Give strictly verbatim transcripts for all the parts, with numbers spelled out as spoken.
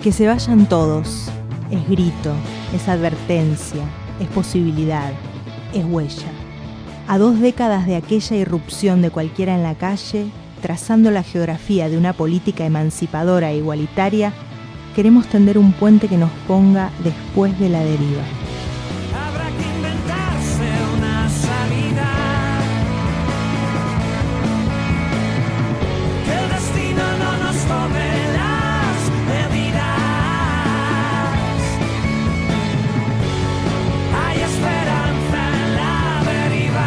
Que se vayan todos, es grito, es advertencia, es posibilidad, es huella. A dos décadas de aquella irrupción de cualquiera en la calle, trazando la geografía de una política emancipadora e igualitaria, queremos tender un puente que nos ponga después de la deriva. Habrá que inventarse una salida, que el destino no nos tome las medidas. Hay esperanza en la deriva.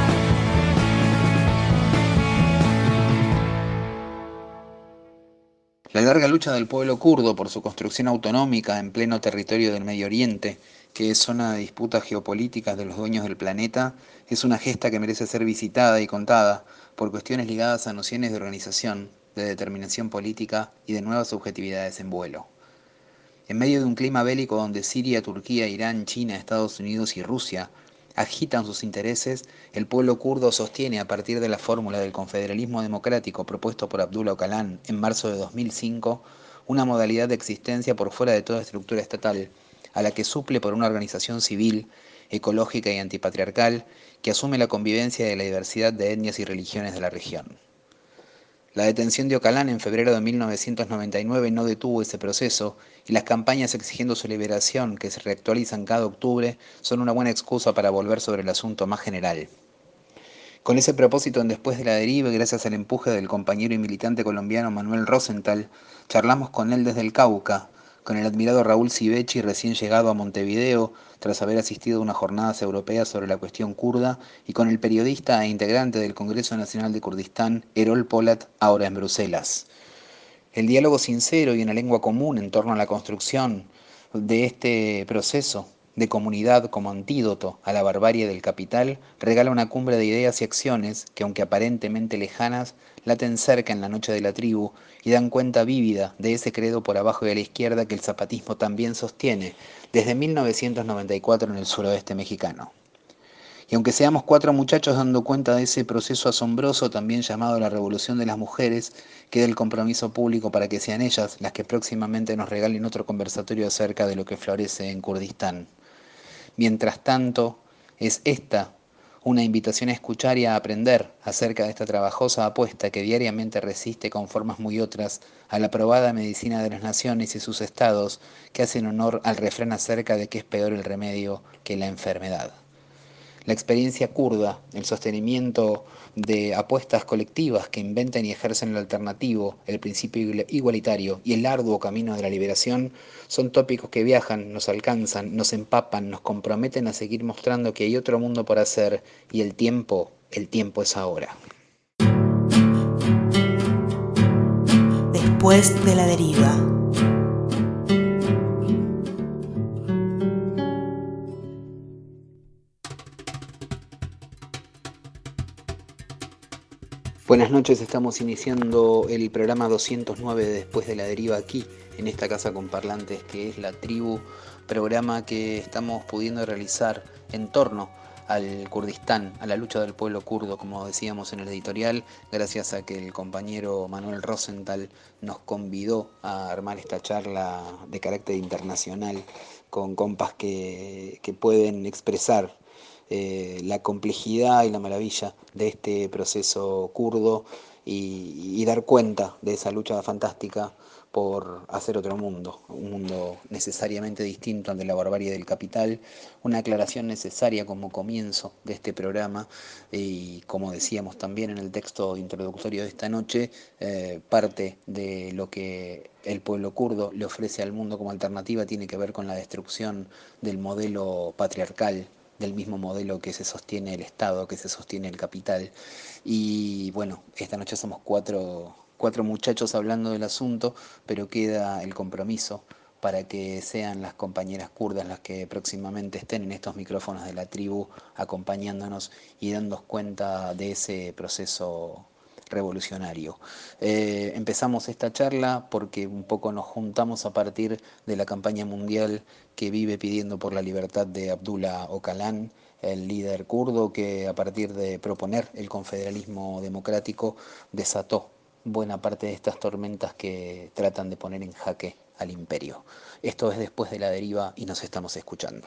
La larga lucha del pueblo kurdo por su construcción autonómica en pleno territorio del Medio Oriente, que es zona de disputas geopolíticas de los dueños del planeta, es una gesta que merece ser visitada y contada por cuestiones ligadas a nociones de organización, de determinación política y de nuevas subjetividades en vuelo. En medio de un clima bélico donde Siria, Turquía, Irán, China, Estados Unidos y Rusia agitan sus intereses, el pueblo kurdo sostiene a partir de la fórmula del confederalismo democrático propuesto por Abdullah Öcalan en marzo de dos mil cinco una modalidad de existencia por fuera de toda estructura estatal, a la que suple por una organización civil, ecológica y antipatriarcal que asume la convivencia de la diversidad de etnias y religiones de la región. La detención de Öcalan en febrero de mil novecientos noventa y nueve no detuvo ese proceso y las campañas exigiendo su liberación, que se reactualizan cada octubre, son una buena excusa para volver sobre el asunto más general. Con ese propósito, en Después de la Deriva, y gracias al empuje del compañero y militante colombiano Manuel Rosenthal, charlamos con él desde el Cauca, con el admirado Raúl Civechi, recién llegado a Montevideo tras haber asistido a unas jornadas europeas sobre la cuestión kurda, y con el periodista e integrante del Congreso Nacional de Kurdistán, Erol Polat, ahora en Bruselas. El diálogo sincero y una lengua común en torno a la construcción de este proceso de comunidad como antídoto a la barbarie del capital regala una cumbre de ideas y acciones que, aunque aparentemente lejanas, laten cerca en la noche de la tribu y dan cuenta vívida de ese credo por abajo de la izquierda que el zapatismo también sostiene desde mil novecientos noventa y cuatro en el suroeste mexicano. Y aunque seamos cuatro muchachos dando cuenta de ese proceso asombroso también llamado la Revolución de las Mujeres, queda el compromiso público para que sean ellas las que próximamente nos regalen otro conversatorio acerca de lo que florece en Kurdistán. Mientras tanto, es esta una invitación a escuchar y a aprender acerca de esta trabajosa apuesta que diariamente resiste con formas muy otras a la probada medicina de las naciones y sus estados que hacen honor al refrán acerca de que es peor el remedio que la enfermedad. La experiencia kurda, el sostenimiento de apuestas colectivas que inventen y ejercen lo alternativo, el principio igualitario y el arduo camino de la liberación son tópicos que viajan, nos alcanzan, nos empapan, nos comprometen a seguir mostrando que hay otro mundo por hacer y el tiempo, el tiempo es ahora. Después de la deriva. Buenas noches, estamos iniciando el programa doscientos nueve de Después de la Deriva aquí, en esta casa con parlantes que es La Tribu, programa que estamos pudiendo realizar en torno al Kurdistán, a la lucha del pueblo kurdo, como decíamos en el editorial, gracias a que el compañero Manuel Rosenthal nos convidó a armar esta charla de carácter internacional con compas que, que pueden expresar Eh, la complejidad y la maravilla de este proceso kurdo y, y dar cuenta de esa lucha fantástica por hacer otro mundo, un mundo necesariamente distinto ante la barbarie del capital, una aclaración necesaria como comienzo de este programa y como decíamos también en el texto introductorio de esta noche, eh, parte de lo que el pueblo kurdo le ofrece al mundo como alternativa tiene que ver con la destrucción del modelo patriarcal, del mismo modelo que se sostiene el Estado, que se sostiene el capital. Y bueno, esta noche somos cuatro, cuatro muchachos hablando del asunto, pero queda el compromiso para que sean las compañeras kurdas las que próximamente estén en estos micrófonos de La Tribu acompañándonos y dándonos cuenta de ese proceso revolucionario. Eh, empezamos esta charla porque un poco nos juntamos a partir de la campaña mundial que vive pidiendo por la libertad de Abdullah Öcalan, el líder kurdo que a partir de proponer el confederalismo democrático desató buena parte de estas tormentas que tratan de poner en jaque al imperio. Esto es Después de la Deriva y nos estamos escuchando.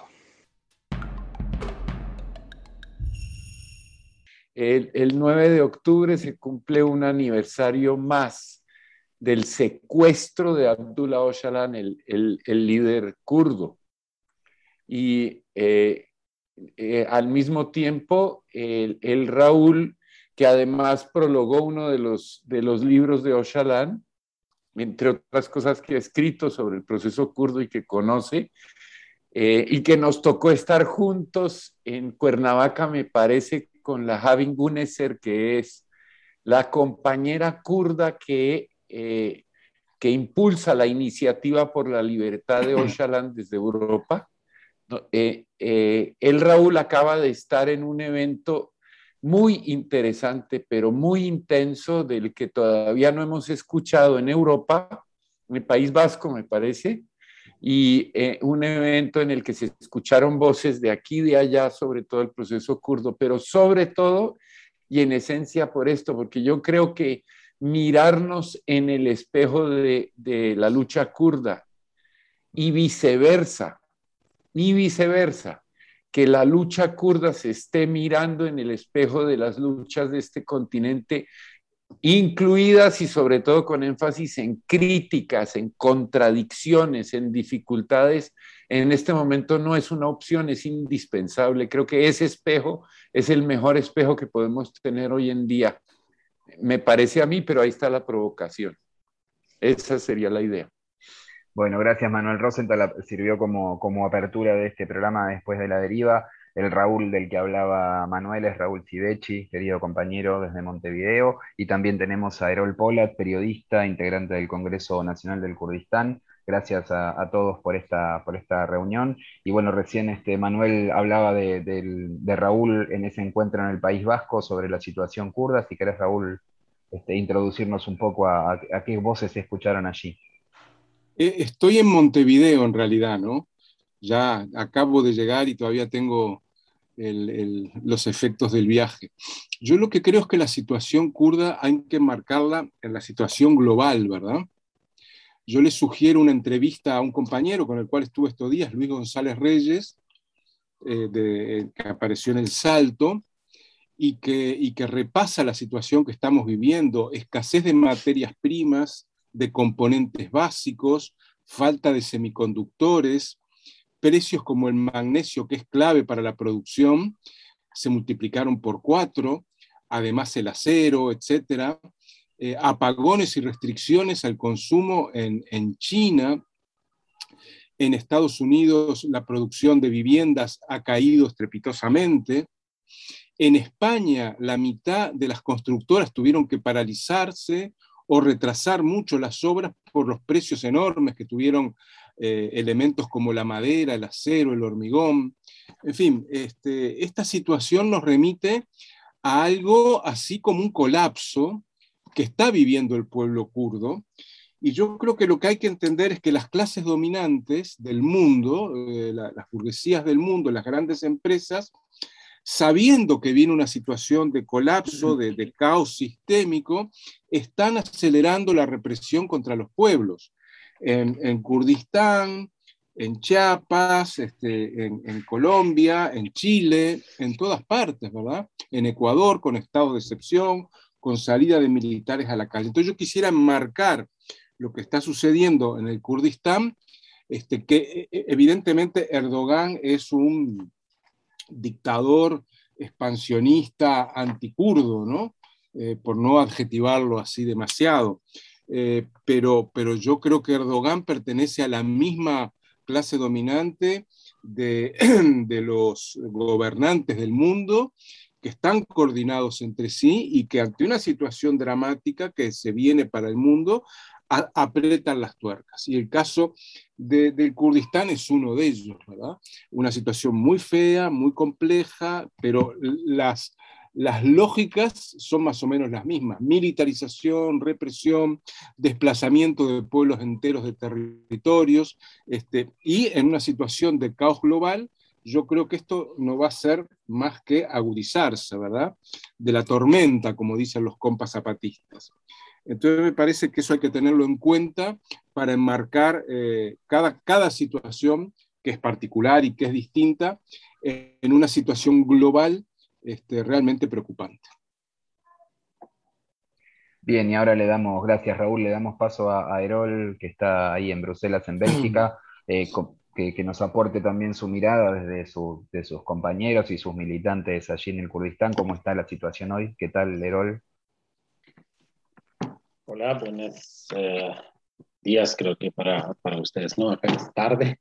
El, el nueve de octubre se cumple un aniversario más del secuestro de Abdullah Öcalan, el, el, el líder kurdo. Y eh, eh, al mismo tiempo, el, el Raúl, que además prologó uno de los, de los libros de Öcalan, entre otras cosas que ha escrito sobre el proceso kurdo y que conoce, eh, y que nos tocó estar juntos en Cuernavaca, me parece, con la Havin Güneser, que es la compañera kurda que, eh, que impulsa la iniciativa por la libertad de Öcalan desde Europa. Eh, eh, el Raúl acaba de estar en un evento muy interesante, pero muy intenso, del que todavía no hemos escuchado en Europa, en el País Vasco, me parece, y eh, un evento en el que se escucharon voces de aquí y de allá sobre todo el proceso kurdo, pero sobre todo y en esencia por esto, porque yo creo que mirarnos en el espejo de, de la lucha kurda y viceversa, y viceversa, que la lucha kurda se esté mirando en el espejo de las luchas de este continente, incluidas y sobre todo con énfasis en críticas, en contradicciones, en dificultades, en este momento no es una opción, es indispensable. Creo que ese espejo es el mejor espejo que podemos tener hoy en día. Me parece a mí, pero ahí está la provocación. Esa sería la idea. Bueno, gracias Manuel Rosenthal, sirvió como, como apertura de este programa Después de la Deriva. El Raúl del que hablaba Manuel es Raúl Civechi, querido compañero desde Montevideo, y también tenemos a Erol Polat, periodista, integrante del Congreso Nacional del Kurdistán. Gracias a, a todos por esta, por esta reunión. Y bueno, recién este, Manuel hablaba de, de, de Raúl en ese encuentro en el País Vasco sobre la situación kurda. Si querés, Raúl, este, introducirnos un poco a, a, a qué voces se escucharon allí. Estoy en Montevideo en realidad, ¿no? Ya acabo de llegar y todavía tengo el, el, los efectos del viaje. Yo lo que creo es que la situación kurda hay que marcarla en la situación global, ¿verdad? Yo le sugiero una entrevista a un compañero con el cual estuve estos días, Luis González Reyes, eh, de, que apareció en El Salto, y que, y que repasa la situación que estamos viviendo, escasez de materias primas, de componentes básicos, falta de semiconductores, precios como el magnesio, que es clave para la producción, se multiplicaron por cuatro, además el acero, etcétera, eh, apagones y restricciones al consumo en, en China. En Estados Unidos la producción de viviendas ha caído estrepitosamente. En España la mitad de las constructoras tuvieron que paralizarse o retrasar mucho las obras por los precios enormes que tuvieron eh, elementos como la madera, el acero, el hormigón. En fin, este, esta situación nos remite a algo así como un colapso que está viviendo el pueblo kurdo, y yo creo que lo que hay que entender es que las clases dominantes del mundo, eh, la, las burguesías del mundo, las grandes empresas, sabiendo que viene una situación de colapso, de, de caos sistémico, están acelerando la represión contra los pueblos. En, en Kurdistán, en Chiapas, este, en, en Colombia, en Chile, en todas partes, ¿verdad? En Ecuador, con estados de excepción, con salida de militares a la calle. Entonces yo quisiera marcar lo que está sucediendo en el Kurdistán, este, que evidentemente Erdogan es un dictador expansionista anticurdo, ¿no? Eh, por no adjetivarlo así demasiado. Eh, pero, pero yo creo que Erdogan pertenece a la misma clase dominante de, de los gobernantes del mundo, que están coordinados entre sí y que ante una situación dramática que se viene para el mundo, a, apretan las tuercas. Y el caso de, del Kurdistán es uno de ellos, ¿verdad? Una situación muy fea, muy compleja, pero las, las lógicas son más o menos las mismas: militarización, represión, desplazamiento de pueblos enteros de territorios, este, y en una situación de caos global. Yo creo que esto no va a ser más que agudizarse, ¿verdad? De la tormenta, como dicen los compas zapatistas. Entonces me parece que eso hay que tenerlo en cuenta para enmarcar eh, cada, cada situación que es particular y que es distinta eh, en una situación global este, realmente preocupante. Bien, y ahora le damos, gracias Raúl, le damos paso a, a Erol, que está ahí en Bruselas, en Bélgica, eh, co- que, que nos aporte también su mirada desde su- de sus compañeros y sus militantes allí en el Kurdistán. ¿Cómo está la situación hoy? ¿Qué tal, Erol? Hola, buenos eh, días creo que para, para ustedes, ¿no? Acá es tarde.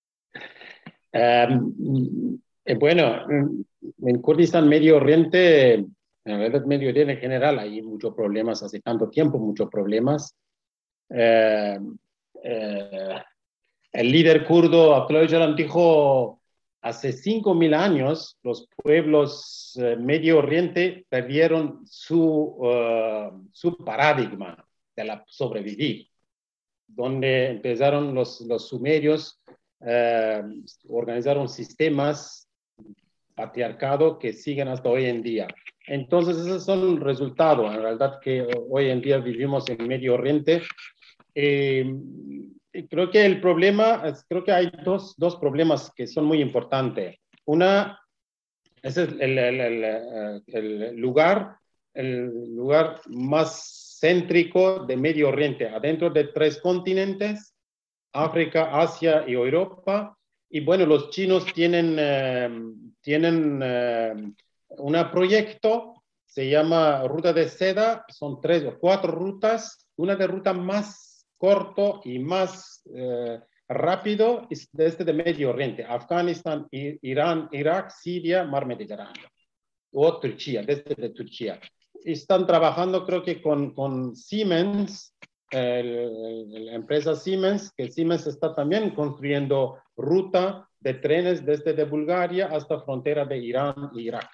Um, eh, bueno, en Kurdistán, Medio Oriente, en realidad Medio Oriente en general, hay muchos problemas, hace tanto tiempo muchos problemas. Eh, eh, el líder kurdo Abdullah Öcalan dijo, hace cinco mil años los pueblos eh, Medio Oriente perdieron su, uh, su paradigma de la sobrevivir, donde empezaron los, los sumerios, eh, organizaron sistemas patriarcado que siguen hasta hoy en día. Entonces, esos son resultados, en realidad, que hoy en día vivimos en Medio Oriente. Eh, creo que el problema, creo que hay dos, dos problemas que son muy importantes. Una, ese es el, el, el, el lugar, el lugar más céntrico de Medio Oriente, adentro de tres continentes, África, Asia y Europa. Y bueno, los chinos tienen, eh, tienen eh, un proyecto, se llama Ruta de Seda, son tres o cuatro rutas, una de ruta más corto y más eh, rápido es desde de Medio Oriente, Afganistán, Irán, Irak, Siria, Mar Mediterráneo, o Turquía, desde de Turquía. Están trabajando creo que con, con Siemens, el, el, la empresa Siemens, que Siemens está también construyendo ruta de trenes desde de Bulgaria hasta frontera de Irán e Irak.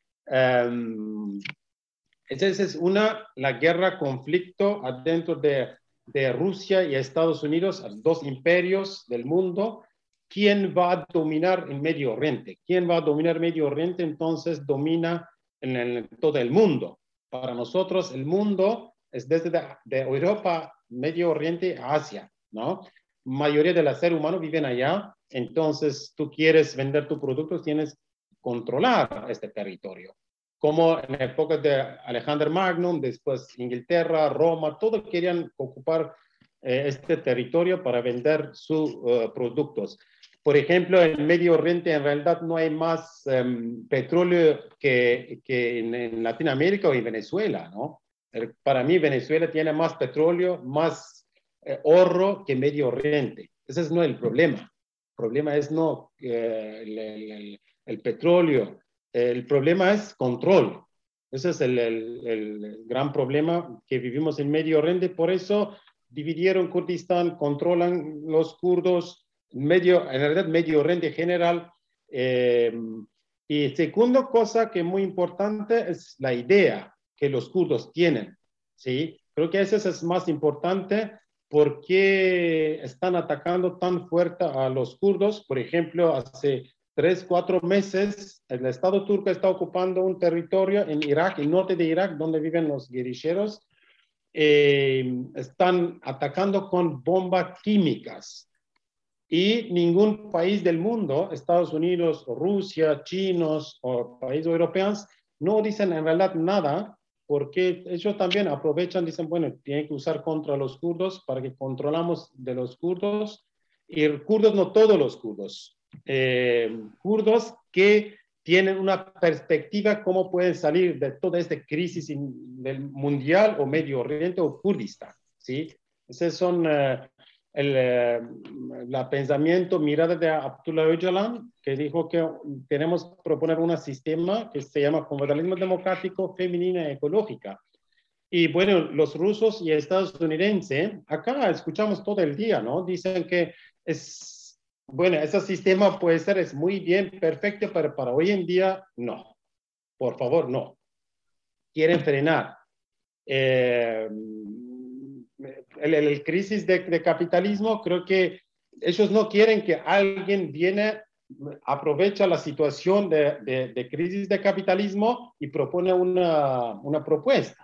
Um, esa es una, la guerra, conflicto adentro de, de Rusia y Estados Unidos, dos imperios del mundo. ¿Quién va a dominar en Medio Oriente? ¿Quién va a dominar Medio Oriente? Entonces domina en el, todo el mundo. Para nosotros el mundo es desde de, de Europa, Medio Oriente a Asia, ¿no? La mayoría de los seres humanos viven allá, entonces tú quieres vender tus productos, tienes que controlar este territorio. Como en la época de Alejandro Magno, después Inglaterra, Roma, todos querían ocupar eh, este territorio para vender sus uh, productos. Por ejemplo, en Medio Oriente en realidad no hay más um, petróleo que, que en, en Latinoamérica o en Venezuela, ¿no? Para mí Venezuela tiene más petróleo, más eh, oro que Medio Oriente. Ese no es el problema. El problema es no eh, el, el, el petróleo. El problema es control. Ese es el, el, el gran problema que vivimos en Medio Oriente. Por eso dividieron Kurdistán, controlan los kurdos, medio, en realidad Medio Oriente en general. Eh, y segunda cosa que es muy importante es la idea que los kurdos tienen, ¿sí? Creo que eso es más importante porque están atacando tan fuerte a los kurdos. Por ejemplo, hace tres, cuatro meses el Estado turco está ocupando un territorio en Irak, el norte de Irak, donde viven los guerrilleros. Eh, están atacando con bombas químicas. Y ningún país del mundo, Estados Unidos, Rusia, chinos o países europeos, no dicen en realidad nada, porque ellos también aprovechan, dicen, bueno, tienen que usar contra los kurdos para que controlamos de los kurdos. Y kurdos, no todos los kurdos, eh, kurdos que tienen una perspectiva cómo pueden salir de toda esta crisis in, del mundial o Medio Oriente o Kurdistán, ¿sí? Esos son... Uh, El, eh, la pensamiento, mirada de Abdullah Öcalan, que dijo que tenemos que proponer un sistema que se llama confederalismo democrático, femenina y ecológica. Y bueno, los rusos y estadounidenses, acá escuchamos todo el día, ¿no? Dicen que es, bueno, ese sistema puede ser, es muy bien, perfecto, pero para hoy en día, no. Por favor, no. Quieren frenar. Eh, El, el, el crisis de, de capitalismo, creo que ellos no quieren que alguien viene, aprovecha la situación de, de, de crisis de capitalismo y propone una, una propuesta.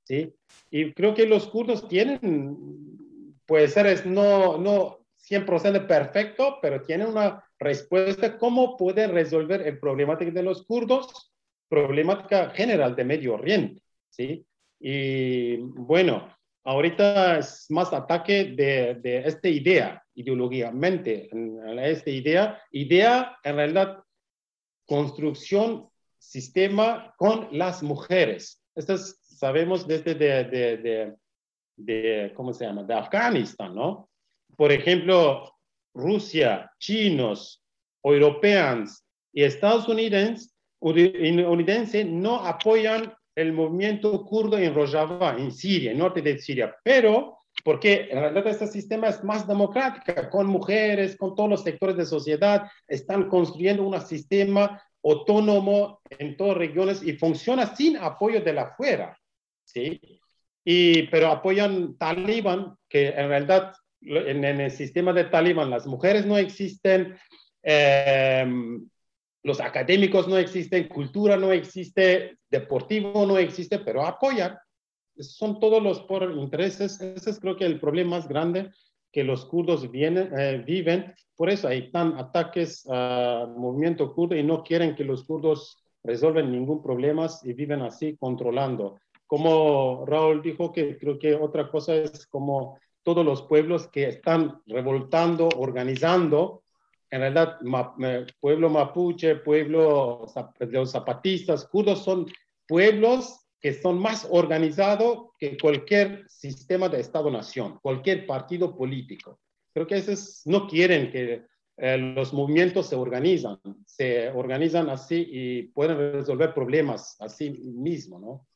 ¿sí? Y creo que los kurdos tienen, puede ser, es no, no cien por ciento perfecto, pero tienen una respuesta cómo poder resolver el problemática de los kurdos, problemática general de Medio Oriente, ¿sí? Y bueno, ahorita es más ataque de, de esta idea, ideológicamente, esta idea, idea en realidad construcción, sistema con las mujeres. Esto es, sabemos desde de, de, de, de, ¿cómo se llama? De Afganistán, ¿no? Por ejemplo, Rusia, chinos, europeos y Estados Unidos estadounidenses no apoyan el movimiento kurdo en Rojava, en Siria, en norte de Siria, pero porque en realidad este sistema es más democrático, con mujeres, con todos los sectores de sociedad, están construyendo un sistema autónomo en todas regiones y funciona sin apoyo de la afuera, ¿sí? Y, pero apoyan Talibán, que en realidad en, en el sistema de Talibán las mujeres no existen, eh, los académicos no existen, cultura no existe, deportivo no existe, pero apoyan. Son todos los por intereses. Ese es creo que el problema más grande que los kurdos vienen, eh, viven. Por eso hay tan ataques al movimiento kurdo y no quieren que los kurdos resuelvan ningún problema y viven así controlando. Como Raúl dijo, que creo que otra cosa es como todos los pueblos que están revoltando, organizando, en realidad ma, pueblo mapuche, pueblo de los zapatistas, kurdos son pueblos que son más organizados que cualquier sistema de Estado-nación, cualquier partido político. Creo que esos no quieren que eh, los movimientos se organizan, se organizan así y pueden resolver problemas así mismo, ¿no?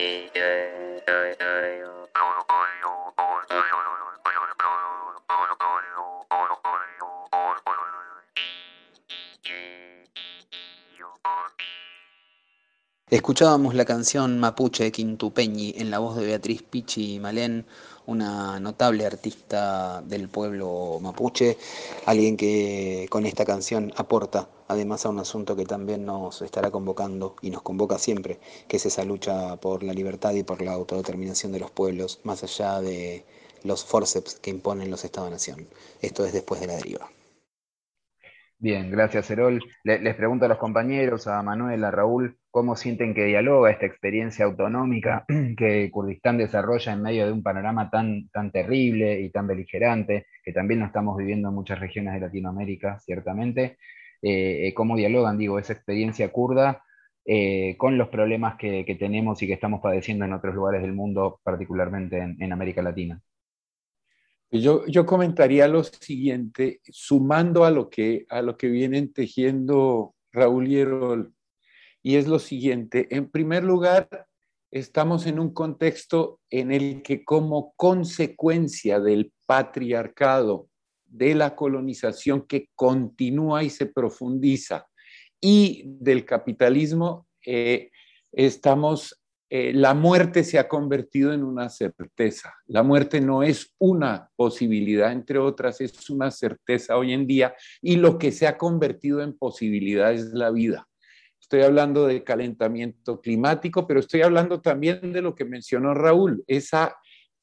Escuchábamos la canción Mapuche Quintupeñi en la voz de Beatriz Pichi Malén, una notable artista del pueblo mapuche, alguien que con esta canción aporta además a un asunto que también nos estará convocando y nos convoca siempre, que es esa lucha por la libertad y por la autodeterminación de los pueblos, más allá de los fórceps que imponen los Estados-nación. Esto es Después de la Deriva. Bien, gracias, Erol. Le- les pregunto a los compañeros, a Manuel, a Raúl, cómo sienten que dialoga esta experiencia autonómica que Kurdistán desarrolla en medio de un panorama tan, tan terrible y tan beligerante, que también lo estamos viviendo en muchas regiones de Latinoamérica, ciertamente. Eh, eh, ¿cómo dialogan, digo, esa experiencia kurda eh, con los problemas que, que tenemos y que estamos padeciendo en otros lugares del mundo, particularmente en, en América Latina? Yo, yo comentaría lo siguiente, sumando a lo que, a lo que vienen tejiendo Raúl y Erol, y es lo siguiente. En primer lugar, estamos en un contexto en el que como consecuencia del patriarcado, de la colonización que continúa y se profundiza, y del capitalismo, eh, estamos... Eh, la muerte se ha convertido en una certeza. La muerte no es una posibilidad, entre otras, es una certeza hoy en día, y lo que se ha convertido en posibilidad es la vida. Estoy hablando de calentamiento climático, pero estoy hablando también de lo que mencionó Raúl, esa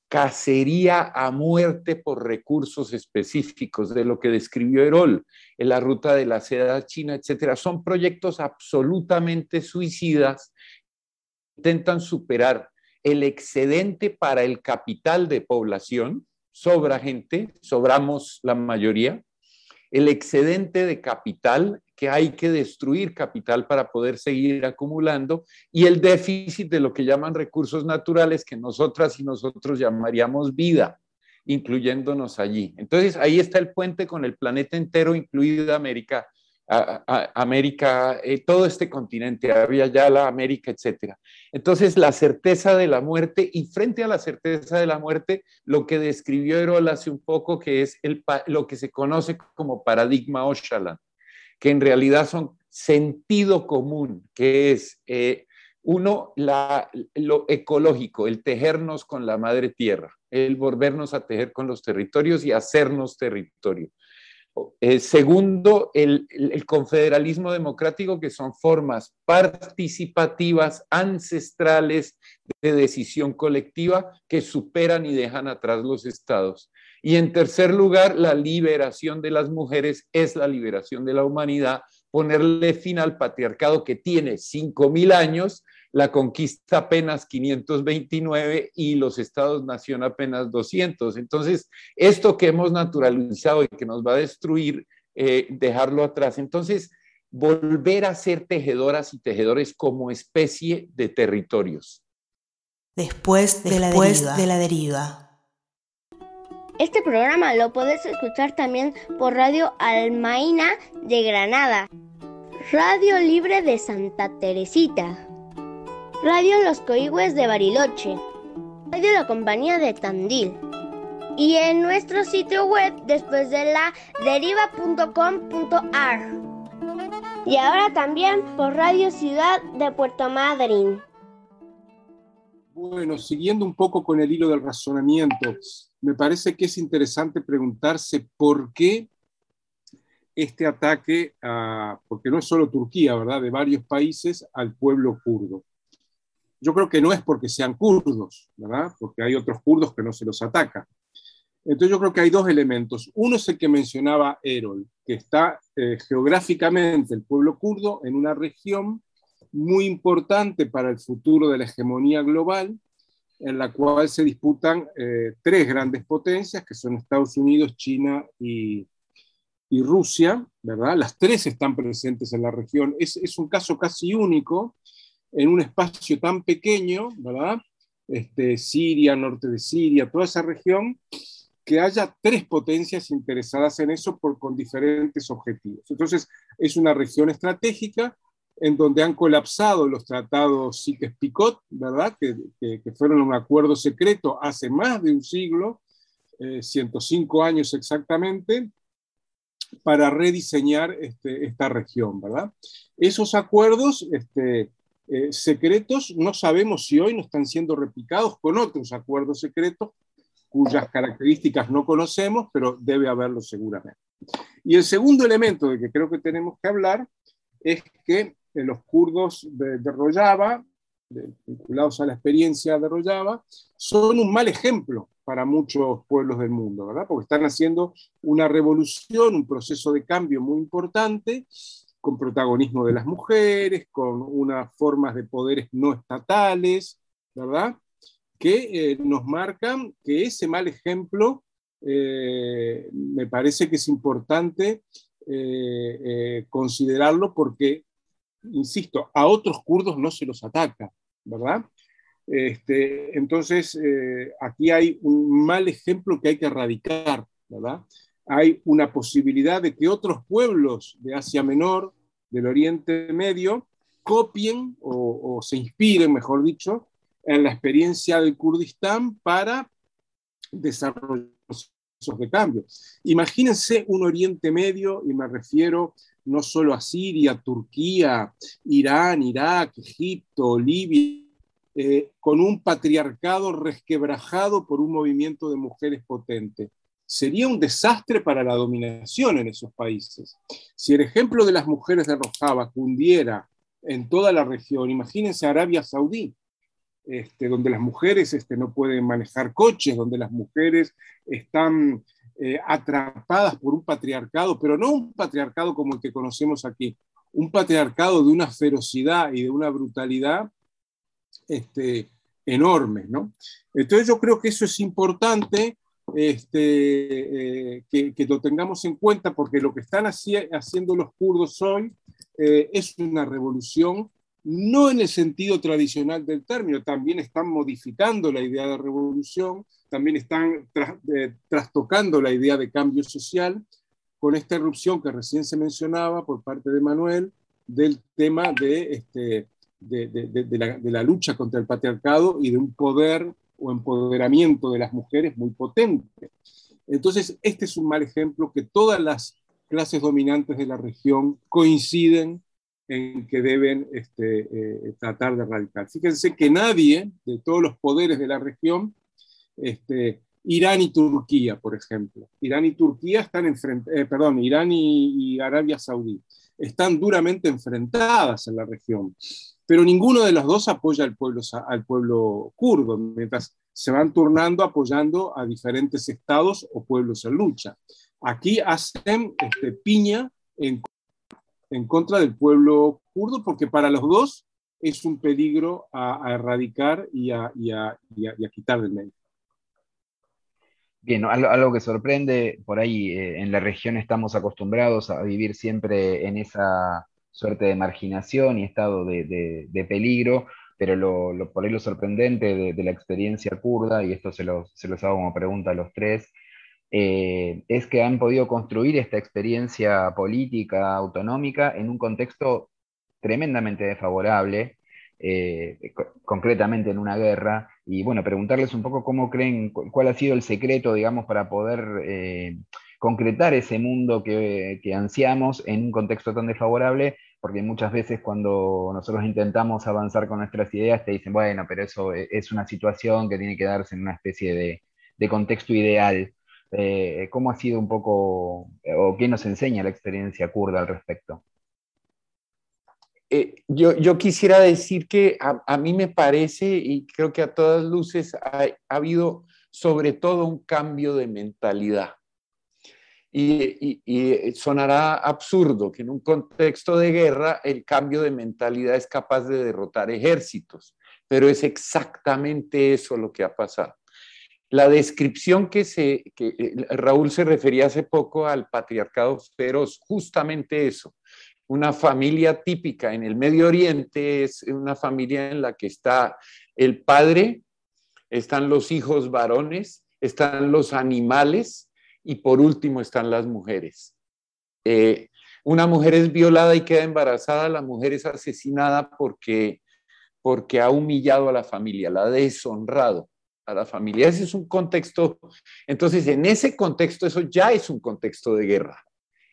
cacería a muerte por recursos específicos, de lo que describió Erol, en la ruta de la seda china, etcétera. Son proyectos absolutamente suicidas, intentan superar el excedente para el capital de población, sobra gente, sobramos la mayoría, el excedente de capital, que hay que destruir capital para poder seguir acumulando, y el déficit de lo que llaman recursos naturales, que nosotras y nosotros llamaríamos vida, incluyéndonos allí. Entonces ahí está el puente con el planeta entero, incluida América, A, a, América, eh, todo este continente, había ya la América, etcétera. Entonces, la certeza de la muerte, y frente a la certeza de la muerte, lo que describió Erol hace un poco, que es el, lo que se conoce como paradigma Öcalan, que en realidad son sentido común, que es, eh, uno, la, lo ecológico, el tejernos con la madre tierra, el volvernos a tejer con los territorios y hacernos territorio. Eh, segundo, el, el, el confederalismo democrático, que son formas participativas, ancestrales de decisión colectiva que superan y dejan atrás los estados. Y en tercer lugar, la liberación de las mujeres es la liberación de la humanidad, ponerle fin al patriarcado que tiene cinco mil años, la conquista apenas quinientos veintinueve y los estados-nación apenas doscientos. Entonces, esto que hemos naturalizado y que nos va a destruir, eh, dejarlo atrás. Entonces, volver a ser tejedoras y tejedores como especie de territorios. Después de, Después la, deriva. de la deriva. Este programa lo podés escuchar también por Radio Almaina de Granada, Radio Libre de Santa Teresita, Radio Los Coigües de Bariloche, Radio La Compañía de Tandil, y en nuestro sitio web después de la deriva punto com punto a r, y ahora también por Radio Ciudad de Puerto Madryn. Bueno, siguiendo un poco con el hilo del razonamiento, me parece que es interesante preguntarse por qué este ataque, a, porque no es solo Turquía, ¿verdad?, de varios países al pueblo kurdo. Yo creo que no es porque sean kurdos, ¿verdad?, porque hay otros kurdos que no se los ataca. Entonces yo creo que hay dos elementos. Uno es el que mencionaba Erol, que está eh, geográficamente el pueblo kurdo en una región muy importante para el futuro de la hegemonía global, en la cual se disputan eh, tres grandes potencias, que son Estados Unidos, China y, y Rusia, ¿verdad? Las tres están presentes en la región. Es, es un caso casi único en un espacio tan pequeño, ¿verdad? Este, Siria, norte de Siria, toda esa región, que haya tres potencias interesadas en eso por, con diferentes objetivos. Entonces, es una región estratégica en donde han colapsado los tratados Sykes-Picot, ¿verdad? Que, que, que fueron un acuerdo secreto hace más de un siglo, eh, ciento cinco años exactamente, para rediseñar este, esta región, ¿verdad? Esos acuerdos este, eh, secretos no sabemos si hoy no están siendo replicados con otros acuerdos secretos cuyas características no conocemos, pero debe haberlo seguramente. Y el segundo elemento de que creo que tenemos que hablar es que eh, los kurdos de, de Rojava, de, vinculados a la experiencia de Rojava, son un mal ejemplo para muchos pueblos del mundo, ¿verdad? Porque están haciendo una revolución, un proceso de cambio muy importante, con protagonismo de las mujeres, con unas formas de poderes no estatales, ¿verdad? Que eh, nos marcan que ese mal ejemplo eh, me parece que es importante eh, eh, considerarlo porque, insisto, a otros kurdos no se los ataca, ¿verdad? Este, entonces, eh, aquí hay un mal ejemplo que hay que erradicar, ¿verdad? Hay una posibilidad de que otros pueblos de Asia Menor, del Oriente Medio, copien o, o se inspiren, mejor dicho, en la experiencia del Kurdistán para desarrollar procesos de cambio. Imagínense un Oriente Medio, y me refiero no solo a Siria, Turquía, Irán, Irak, Egipto, Libia, eh, con un patriarcado resquebrajado por un movimiento de mujeres potente. Sería un desastre para la dominación en esos países. Si el ejemplo de las mujeres de Rojava cundiera en toda la región, imagínense Arabia Saudí, Este, donde las mujeres este, no pueden manejar coches, donde las mujeres están eh, atrapadas por un patriarcado, pero no un patriarcado como el que conocemos aquí, un patriarcado de una ferocidad y de una brutalidad este, enormes, ¿no? Entonces yo creo que eso es importante este, eh, que, que lo tengamos en cuenta, porque lo que están haci haciendo los kurdos hoy eh, es una revolución, no en el sentido tradicional del término, también están modificando la idea de revolución, también están tras, eh, trastocando la idea de cambio social, con esta irrupción que recién se mencionaba por parte de Manuel, del tema de, este, de, de, de, de, la, de la lucha contra el patriarcado y de un poder o empoderamiento de las mujeres muy potente. Entonces, este es un mal ejemplo que todas las clases dominantes de la región coinciden en que deben este, eh, tratar de erradicar. Fíjense que nadie de todos los poderes de la región, este, Irán y Turquía, por ejemplo, Irán y Turquía están enfrentadas, eh, perdón, Irán y, y Arabia Saudí, están duramente enfrentadas en la región, pero ninguno de los dos apoya al pueblo, al pueblo kurdo, mientras se van turnando apoyando a diferentes estados o pueblos en lucha. Aquí hacen este, piña en en contra del pueblo kurdo, porque para los dos es un peligro a, a erradicar y a, y, a, y, a, y a quitar del medio. Bien, algo, algo que sorprende, por ahí eh, en la región estamos acostumbrados a vivir siempre en esa suerte de marginación y estado de, de, de peligro, pero lo, lo, por ahí lo sorprendente de, de la experiencia kurda, y esto se los, se los hago como pregunta a los tres, Eh, es que han podido construir esta experiencia política autonómica en un contexto tremendamente desfavorable, eh, co concretamente en una guerra, y bueno, preguntarles un poco cómo creen, cu cuál ha sido el secreto, digamos, para poder eh, concretar ese mundo que, que ansiamos en un contexto tan desfavorable, porque muchas veces cuando nosotros intentamos avanzar con nuestras ideas te dicen, bueno, pero eso es una situación que tiene que darse en una especie de, de contexto ideal. Eh, ¿Cómo ha sido un poco, o qué nos enseña la experiencia kurda al respecto? Eh, yo, yo quisiera decir que a, a mí me parece, y creo que a todas luces, ha, ha habido sobre todo un cambio de mentalidad. Y, y, y sonará absurdo que en un contexto de guerra el cambio de mentalidad es capaz de derrotar ejércitos, pero es exactamente eso lo que ha pasado. La descripción que, se, que Raúl se refería hace poco al patriarcado feroz, justamente eso. Una familia típica en el Medio Oriente es una familia en la que está el padre, están los hijos varones, están los animales y por último están las mujeres. Eh, Una mujer es violada y queda embarazada, la mujer es asesinada porque, porque ha humillado a la familia, la ha deshonrado a la familia. Ese es un contexto. Entonces, en ese contexto, eso ya es un contexto de guerra.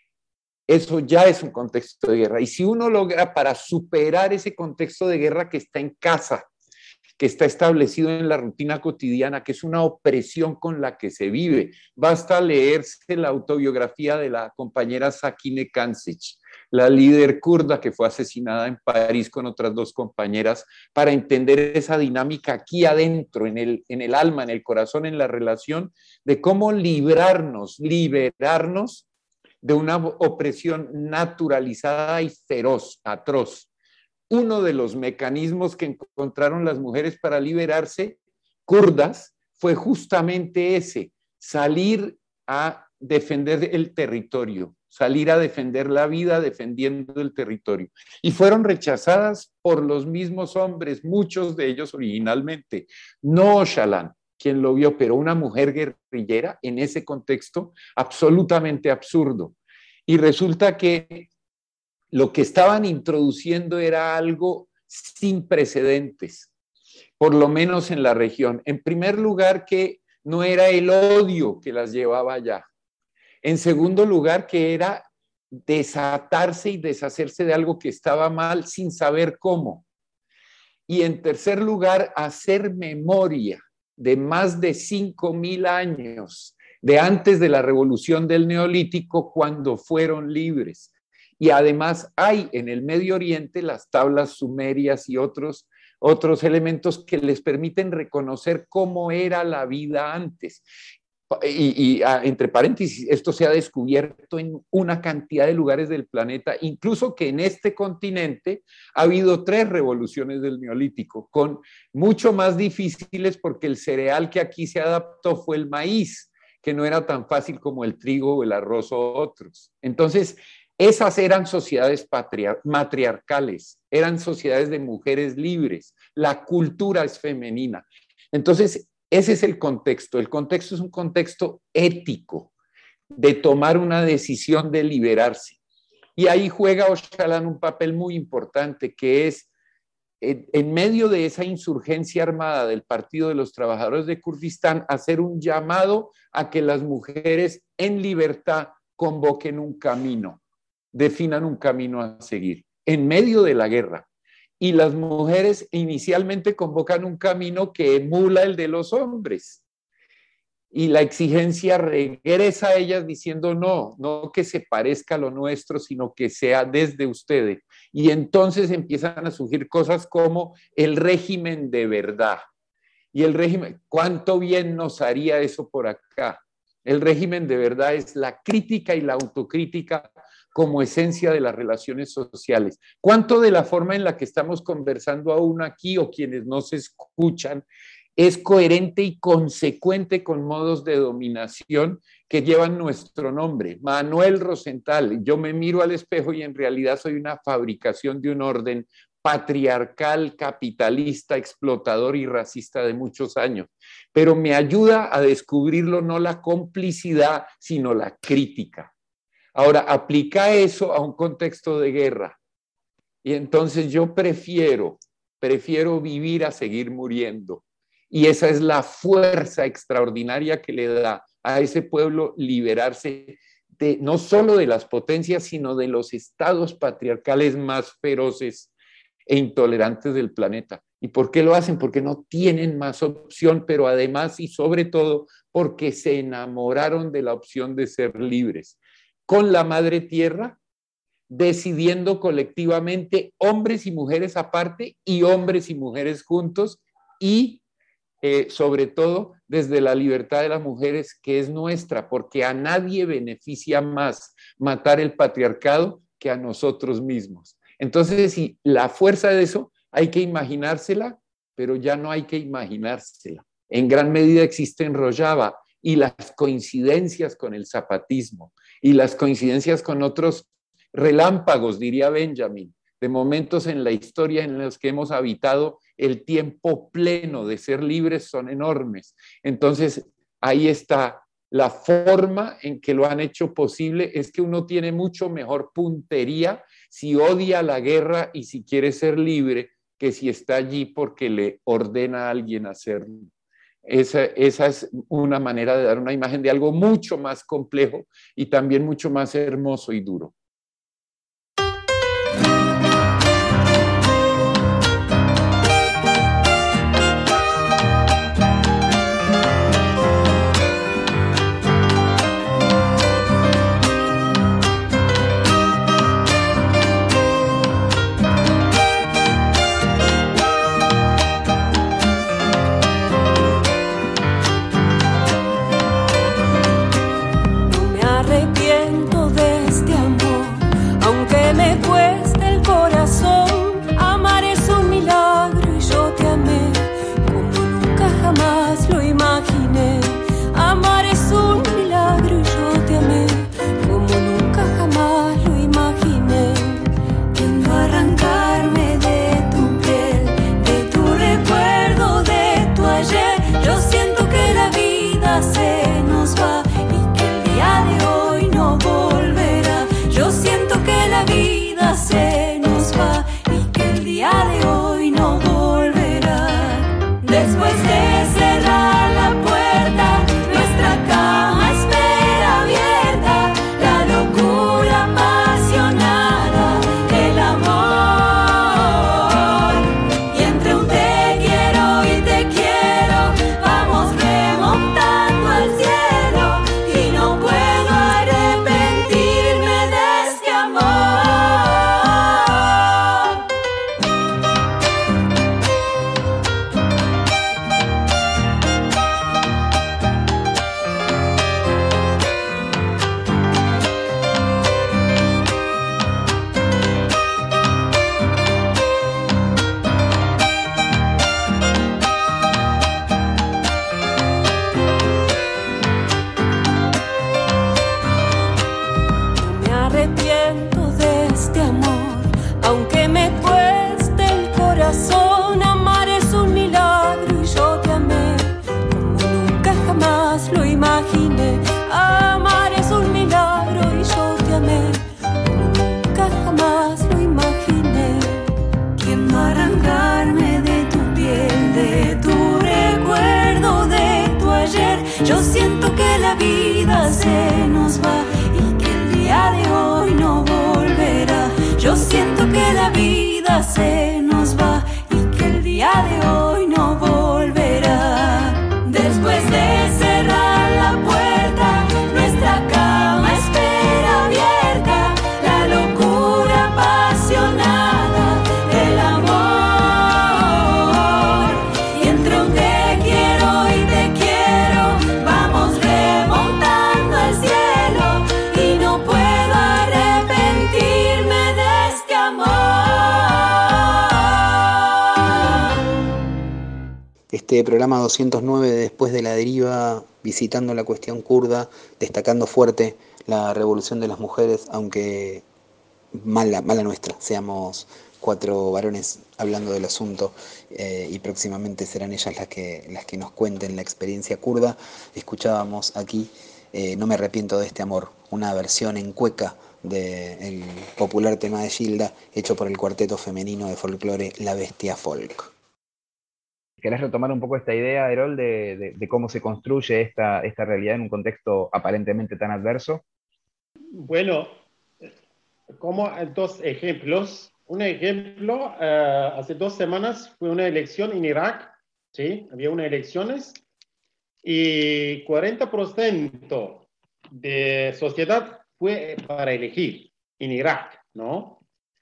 Eso ya es un contexto de guerra. Y si uno logra, para superar ese contexto de guerra que está en casa, que está establecido en la rutina cotidiana, que es una opresión con la que se vive, basta leerse la autobiografía de la compañera Sakine Kancic, la líder kurda que fue asesinada en París con otras dos compañeras, para entender esa dinámica aquí adentro, en el, en el alma, en el corazón, en la relación, de cómo librarnos, liberarnos de una opresión naturalizada y feroz, atroz. Uno de los mecanismos que encontraron las mujeres para liberarse, kurdas, fue justamente ese, salir a defender el territorio, salir a defender la vida defendiendo el territorio. Y fueron rechazadas por los mismos hombres, muchos de ellos originalmente. No Öcalan, quien lo vio, pero una mujer guerrillera en ese contexto absolutamente absurdo. Y resulta que lo que estaban introduciendo era algo sin precedentes, por lo menos en la región. En primer lugar, que no era el odio que las llevaba allá. En segundo lugar, que era desatarse y deshacerse de algo que estaba mal sin saber cómo. Y en tercer lugar, hacer memoria de más de cinco mil años, de antes de la revolución del Neolítico, cuando fueron libres. Y además hay en el Medio Oriente las tablas sumerias y otros, otros elementos que les permiten reconocer cómo era la vida antes. Y, y a, entre paréntesis, esto se ha descubierto en una cantidad de lugares del planeta, incluso que en este continente ha habido tres revoluciones del Neolítico, con mucho más difíciles porque el cereal que aquí se adaptó fue el maíz, que no era tan fácil como el trigo o el arroz o otros. Entonces, esas eran sociedades patriar- matriarcales, eran sociedades de mujeres libres, la cultura es femenina. Entonces, ese es el contexto. El contexto es un contexto ético de tomar una decisión de liberarse. Y ahí juega Öcalan un papel muy importante, que es, en, en medio de esa insurgencia armada del Partido de los Trabajadores de Kurdistán, hacer un llamado a que las mujeres en libertad convoquen un camino, definan un camino a seguir, en medio de la guerra. Y las mujeres inicialmente convocan un camino que emula el de los hombres. Y la exigencia regresa a ellas diciendo no, no que se parezca a lo nuestro, sino que sea desde ustedes. Y entonces empiezan a surgir cosas como el régimen de verdad. Y el régimen, ¿cuánto bien nos haría eso por acá? El régimen de verdad es la crítica y la autocrítica como esencia de las relaciones sociales. ¿Cuánto de la forma en la que estamos conversando aún aquí o quienes nos escuchan es coherente y consecuente con modos de dominación que llevan nuestro nombre? Manuel Rosenthal, yo me miro al espejo y en realidad soy una fabricación de un orden patriarcal, capitalista, explotador y racista de muchos años, pero me ayuda a descubrirlo no la complicidad, sino la crítica. Ahora, aplica eso a un contexto de guerra. Y entonces yo prefiero, prefiero vivir a seguir muriendo. Y esa es la fuerza extraordinaria que le da a ese pueblo liberarse de, no solo de las potencias, sino de los estados patriarcales más feroces e intolerantes del planeta. ¿Y por qué lo hacen? Porque no tienen más opción, pero además y sobre todo porque se enamoraron de la opción de ser libres. Con la madre tierra, decidiendo colectivamente, hombres y mujeres aparte y hombres y mujeres juntos, y eh, sobre todo desde la libertad de las mujeres, que es nuestra, porque a nadie beneficia más matar el patriarcado que a nosotros mismos. Entonces, si la fuerza de eso hay que imaginársela, pero ya no hay que imaginársela. En gran medida existe en Rojava, y las coincidencias con el zapatismo y las coincidencias con otros relámpagos, diría Benjamin, de momentos en la historia en los que hemos habitado el tiempo pleno de ser libres son enormes. Entonces, ahí está la forma en que lo han hecho posible es que uno tiene mucho mejor puntería si odia la guerra y si quiere ser libre que si está allí porque le ordena a alguien hacerlo. Esa, esa es una manera de dar una imagen de algo mucho más complejo y también mucho más hermoso y duro. Este programa doscientos nueve de Después de la Deriva, visitando la cuestión kurda, destacando fuerte la revolución de las mujeres, aunque mala, mala nuestra, seamos cuatro varones hablando del asunto eh, y próximamente serán ellas las que, las que nos cuenten la experiencia kurda. Escuchábamos aquí eh, No me arrepiento de este amor, una versión en cueca del popular tema de Gilda, hecho por el cuarteto femenino de folclore La Bestia Folk. ¿Querés retomar un poco esta idea, Erol, de, de, de cómo se construye esta, esta realidad en un contexto aparentemente tan adverso? Bueno, como dos ejemplos. Un ejemplo, uh, hace dos semanas fue una elección en Irak, ¿sí? Había unas elecciones y cuarenta por ciento de sociedad fue para elegir en Irak, ¿no?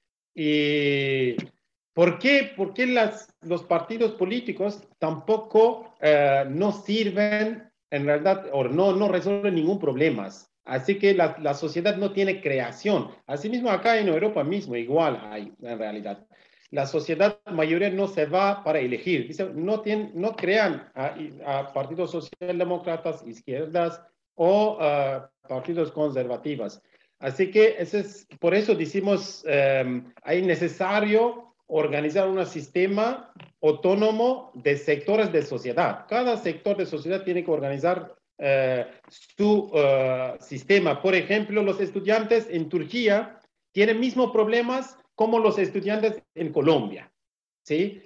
Y ¿por qué, por qué las, los partidos políticos tampoco uh, no sirven, en realidad, o no, no resuelven ningún problema? Así que la, la sociedad no tiene creación. Asimismo, acá en Europa mismo, igual hay, en realidad. La sociedad mayoría no se va para elegir. Dice, no, tienen, no crean a, a partidos socialdemócratas, izquierdas o uh, partidos conservativos. Así que ese es, por eso decimos, um, hay necesario organizar un sistema autónomo de sectores de sociedad. Cada sector de sociedad tiene que organizar eh, su uh, sistema. Por ejemplo, los estudiantes en Turquía tienen mismos problemas como los estudiantes en Colombia, ¿sí?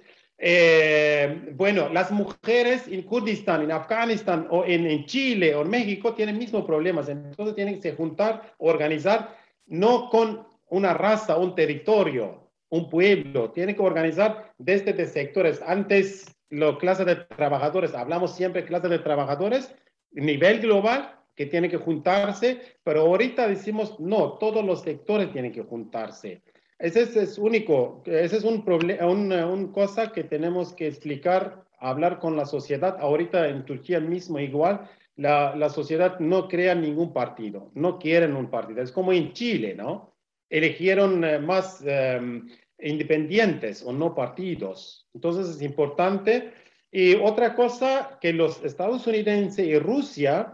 Eh, bueno, las mujeres en Kurdistán, en Afganistán o en, en Chile o en México tienen mismos problemas, entonces tienen que juntar, organizar, no con una raza, un territorio, un pueblo, tienen que organizar desde de sectores. Antes, la clase de trabajadores, hablamos siempre de clase de trabajadores, nivel global, que tienen que juntarse, pero ahorita decimos, no, todos los sectores tienen que juntarse. Ese es, es único, ese es un problema, una, una cosa que tenemos que explicar, hablar con la sociedad. Ahorita en Turquía mismo igual, la, la sociedad no crea ningún partido, no quieren un partido. Es como en Chile, ¿no? Eligieron eh, más eh, independientes o no partidos. Entonces es importante. Y otra cosa que los estadounidenses y Rusia,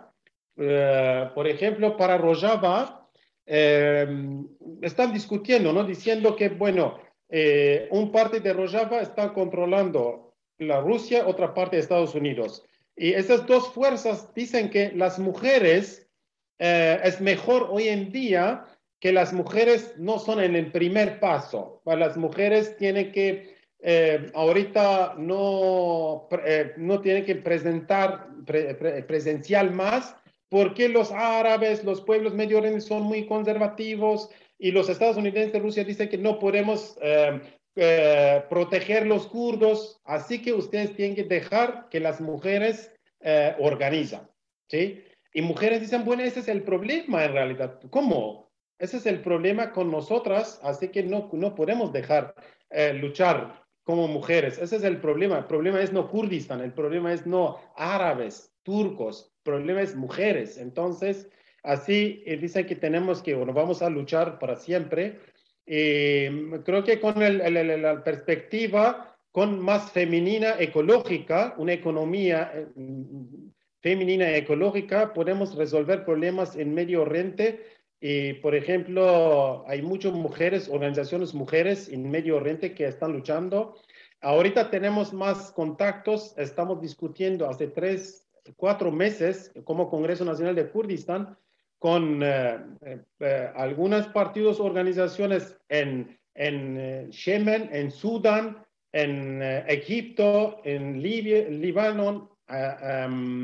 eh, por ejemplo, para Rojava, Eh, están discutiendo, ¿no? Diciendo que, bueno, eh, un parte de Rojava está controlando la Rusia, otra parte de Estados Unidos. Y esas dos fuerzas dicen que las mujeres, eh, es mejor hoy en día que las mujeres no son en el primer paso. Las mujeres tienen que, eh, ahorita no, eh, no tienen que presentar pre, pre, presencial más, porque los árabes, los pueblos medio orientales son muy conservativos y los estadounidenses, Rusia dice que no podemos eh, eh, proteger los kurdos, así que ustedes tienen que dejar que las mujeres eh, organizan, ¿sí? Y mujeres dicen, bueno, ese es el problema en realidad. ¿Cómo? Ese es el problema con nosotras, así que no, no podemos dejar eh, luchar como mujeres. Ese es el problema. El problema es no Kurdistán, el problema es no árabes, turcos, el problema es mujeres. Entonces, así eh, dicen que tenemos que, bueno, vamos a luchar para siempre. Eh, creo que con el, el, la perspectiva, con más femenina ecológica, una economía eh, femenina ecológica, podemos resolver problemas en Medio Oriente. Y, por ejemplo, hay muchas mujeres, organizaciones mujeres en Medio Oriente que están luchando. Ahorita tenemos más contactos, estamos discutiendo hace tres, cuatro meses como Congreso Nacional de Kurdistán con eh, eh, algunos partidos, organizaciones en, en eh, Yemen, en Sudán, en eh, Egipto, en Libia, en Líbano, eh,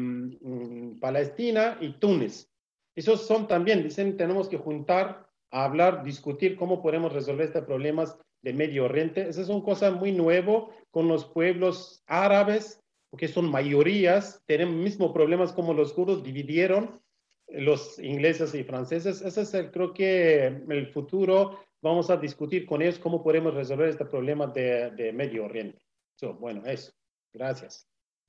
um, Palestina y Túnez. Esos son también, dicen, tenemos que juntar, a hablar, discutir cómo podemos resolver estos problemas de Medio Oriente. Esas son cosas muy nuevas con los pueblos árabes, porque son mayorías, tienen mismos problemas como los kurdos, dividieron los ingleses y franceses. Ese es, el, creo que, el futuro. Vamos a discutir con ellos cómo podemos resolver este problema de, de Medio Oriente. So, bueno, eso. Gracias.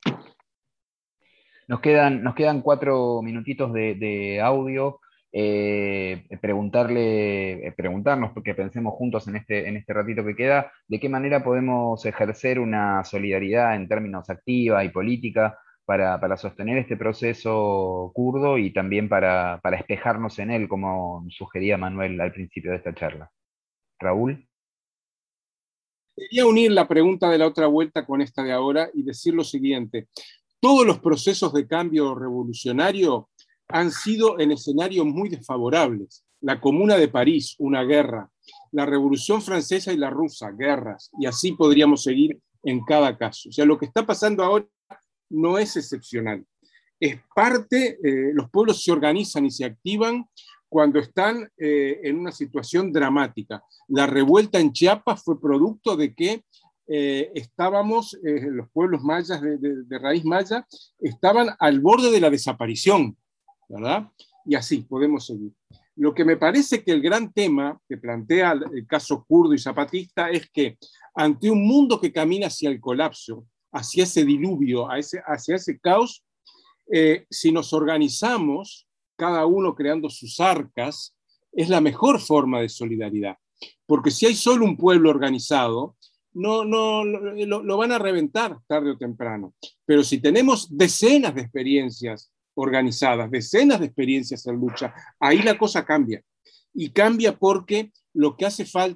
Nos quedan, nos quedan cuatro minutitos de, de audio. Eh, preguntarle, eh, preguntarnos, porque pensemos juntos en este, en este ratito que queda, de qué manera podemos ejercer una solidaridad en términos activa y política para, para sostener este proceso kurdo y también para, para espejarnos en él, como sugería Manuel al principio de esta charla. Raúl. Quería unir la pregunta de la otra vuelta con esta de ahora y decir lo siguiente. Todos los procesos de cambio revolucionario han sido en escenarios muy desfavorables. La Comuna de París, una guerra. La Revolución Francesa y la Rusa, guerras. Y así podríamos seguir en cada caso. O sea, lo que está pasando ahora no es excepcional. Es parte, eh, los pueblos se organizan y se activan cuando están eh, en una situación dramática. La revuelta en Chiapas fue producto de que Eh, estábamos, eh, los pueblos mayas de, de, de raíz maya estaban al borde de la desaparición, ¿verdad? Y así podemos seguir. Lo que me parece que el gran tema que plantea el caso kurdo y zapatista es que ante un mundo que camina hacia el colapso, hacia ese diluvio, hacia ese, hacia ese caos, eh, si nos organizamos, cada uno creando sus arcas, es la mejor forma de solidaridad. Porque si hay solo un pueblo organizado, No, no, lo, lo van a reventar tarde o temprano. Pero si tenemos decenas de experiencias organizadas, decenas de experiencias en lucha, ahí la cosa cambia. Y cambia porque lo que hace falta,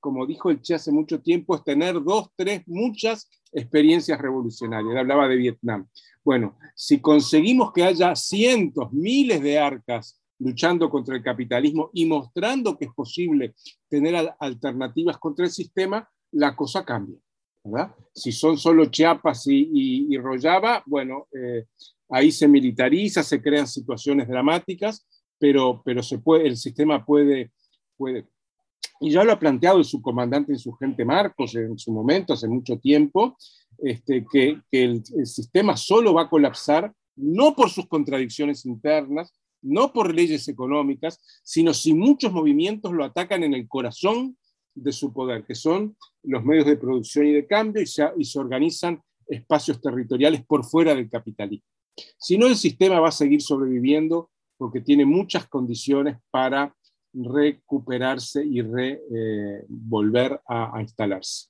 como dijo el Che hace mucho tiempo, es tener dos, tres, muchas experiencias revolucionarias. Él hablaba de Vietnam. Bueno, si conseguimos que haya cientos, miles de arcas luchando contra el capitalismo y mostrando que es posible tener alternativas contra el sistema, la cosa cambia, ¿verdad? Si son solo Chiapas y, y, y Rojava, bueno, eh, ahí se militariza, se crean situaciones dramáticas, pero, pero se puede, el sistema puede, puede. Y ya lo ha planteado el subcomandante insurgente Marcos en su momento, hace mucho tiempo, este, que, que el, el sistema solo va a colapsar, no por sus contradicciones internas, no por leyes económicas, sino si muchos movimientos lo atacan en el corazón de su poder, que son los medios de producción y de cambio, y se, y se organizan espacios territoriales por fuera del capitalismo. Si no, el sistema va a seguir sobreviviendo porque tiene muchas condiciones para recuperarse y re, eh, volver a, a instalarse.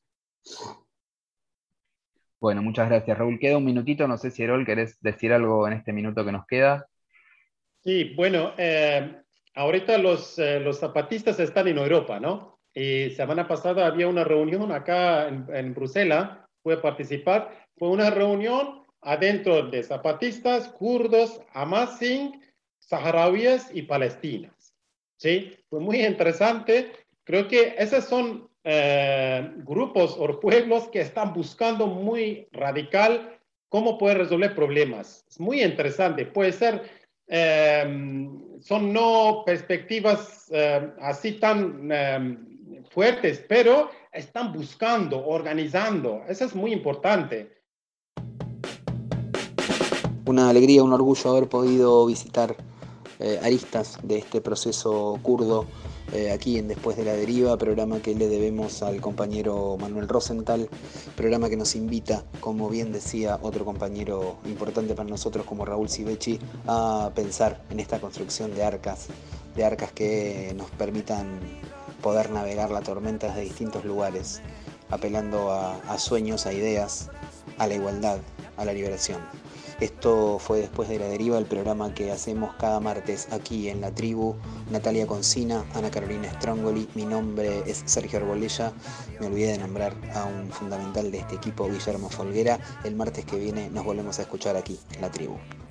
Bueno, muchas gracias, Raúl. Queda un minutito, no sé si, Herol, querés decir algo en este minuto que nos queda. Sí, bueno, eh, ahorita los, eh, los zapatistas están en Europa, ¿no? Y semana pasada había una reunión acá en, en Bruselas, pude participar, fue una reunión adentro de zapatistas, kurdos, amazigh, saharauíes y palestinas, ¿sí? Fue muy interesante, creo que esos son eh, grupos o pueblos que están buscando muy radical cómo poder resolver problemas. Es muy interesante, puede ser... Eh, son no perspectivas eh, así tan eh, fuertes, pero están buscando, organizando. Eso es muy importante. Una alegría, un orgullo haber podido visitar eh, aristas de este proceso kurdo eh, aquí en Después de la Deriva, programa que le debemos al compañero Manuel Rosenthal, programa que nos invita, como bien decía otro compañero importante para nosotros como Raúl Civechi, a pensar en esta construcción de arcas, de arcas que nos permitan poder navegar la tormenta desde distintos lugares, apelando a, a sueños, a ideas, a la igualdad, a la liberación. Esto fue Después de la Deriva, el programa que hacemos cada martes aquí en La Tribu. Natalia Concina, Ana Carolina Strongoli, mi nombre es Sergio Arbolella. Me olvidé de nombrar a un fundamental de este equipo, Guillermo Folguera. El martes que viene nos volvemos a escuchar aquí, en La Tribu.